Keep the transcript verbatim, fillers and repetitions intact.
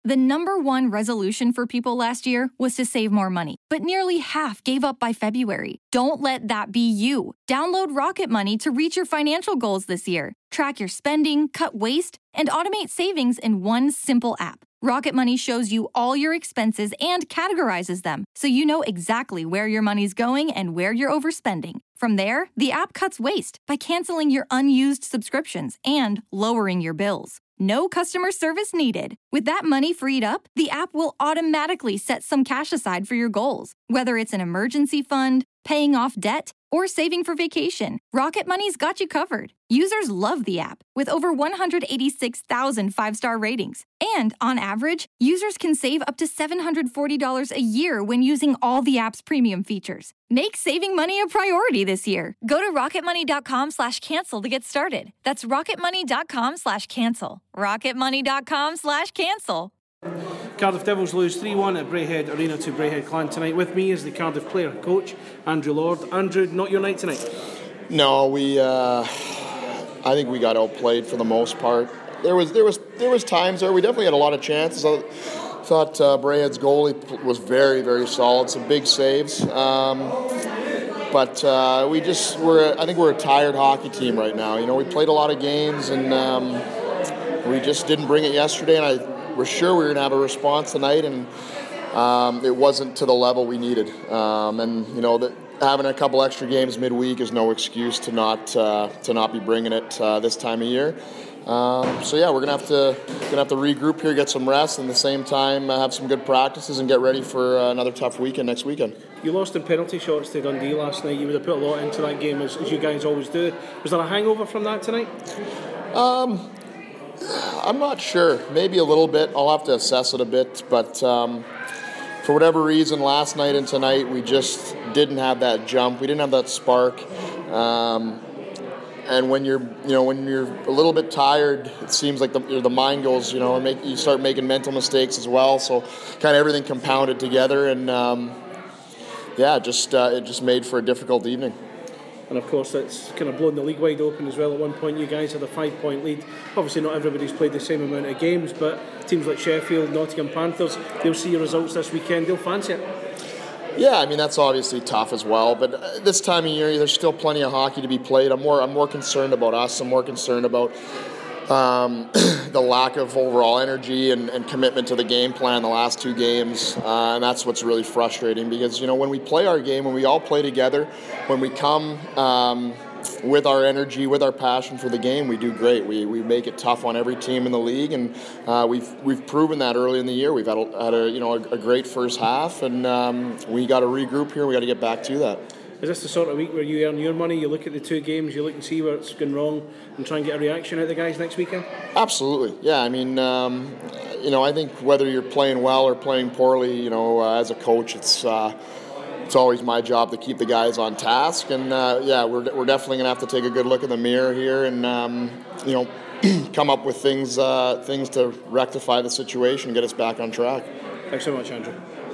The number one resolution for people last year was to save more money, but nearly half gave up by February. Don't let that be you. Download Rocket Money to reach your financial goals this year. Track your spending, cut waste, and automate savings in one simple app. Rocket Money shows you all your expenses and categorizes them, so you know exactly where your money's going and where you're overspending. From there, the app cuts waste by canceling your unused subscriptions and lowering your bills. No customer service needed. With that money freed up, the app will automatically set some cash aside for your goals. Whether it's an emergency fund, paying off debt, or saving for vacation, Rocket Money's got you covered. Users love the app, with over one hundred eighty-six thousand five-star ratings. And on average, users can save up to seven hundred forty dollars a year when using all the app's premium features. Make saving money a priority this year. Go to rocketmoney.com slash cancel to get started. That's rocketmoney.com slash cancel. rocketmoney.com slash cancel. Cardiff Devils lose three one at Braehead Arena to Braehead Clan tonight. With me is the Cardiff player coach, Andrew Lord. Andrew, not your night tonight? No, we. Uh, I think we got outplayed for the most part. There was there was there was times there we definitely had a lot of chances. I thought uh, Braehead's goalie was very very solid, some big saves. Um, but uh, we just were. I think we're a tired hockey team right now. You know, we played a lot of games and um, we just didn't bring it yesterday. And I. We're sure we were going to have a response tonight, and um, it wasn't to the level we needed. Um, and you know, that having a couple extra games midweek is no excuse to not uh, to not be bringing it uh, this time of year. Um, so yeah, we're gonna have to gonna have to regroup here, get some rest, and at the same time uh, have some good practices and get ready for uh, another tough weekend next weekend. You lost in penalty shots to Dundee last night. You would have put a lot into that game, as, as you guys always do. Was there a hangover from that tonight? Um. I'm not sure. Maybe a little bit. I'll have to assess it a bit. But um, for whatever reason, last night and tonight, we just didn't have that jump. We didn't have that spark. Um, and when you're, you know, when you're a little bit tired, it seems like the the mind goes, you know, and make, you start making mental mistakes as well. So kind of everything compounded together, and um, yeah, just uh, it just made for a difficult evening. And of course, it's kind of blown the league wide open as well. At one point, you guys had a five-point lead. Obviously, not everybody's played the same amount of games, but teams like Sheffield, Nottingham Panthers, they'll see your results this weekend. They'll fancy it. Yeah, I mean, that's obviously tough as well. But this time of year, there's still plenty of hockey to be played. I'm more, I'm more concerned about us. I'm more concerned about um, the lack of overall energy and, and commitment to the game plan the last two games. Uh, and that's what's really frustrating because, you know, when we play our game, when we all play together, when we come um, with our energy, with our passion for the game, we do great. We we make it tough on every team in the league, and uh, we've we've proven that early in the year. We've had a, had a you know a, a great first half, and um, we got to regroup here. We got to get back to that. Is this the sort of week where you earn your money, you look at the two games, you look and see where it's gone wrong, and try and get a reaction out of the guys next weekend? Absolutely, yeah. I mean, um, you know, I think whether you're playing well or playing poorly, you know, uh, as a coach, it's uh, it's always my job to keep the guys on task. And uh, yeah, we're we're definitely gonna have to take a good look in the mirror here, and um, you know, come up with things uh, things to rectify the situation and get us back on track. Thanks so much, Andrew.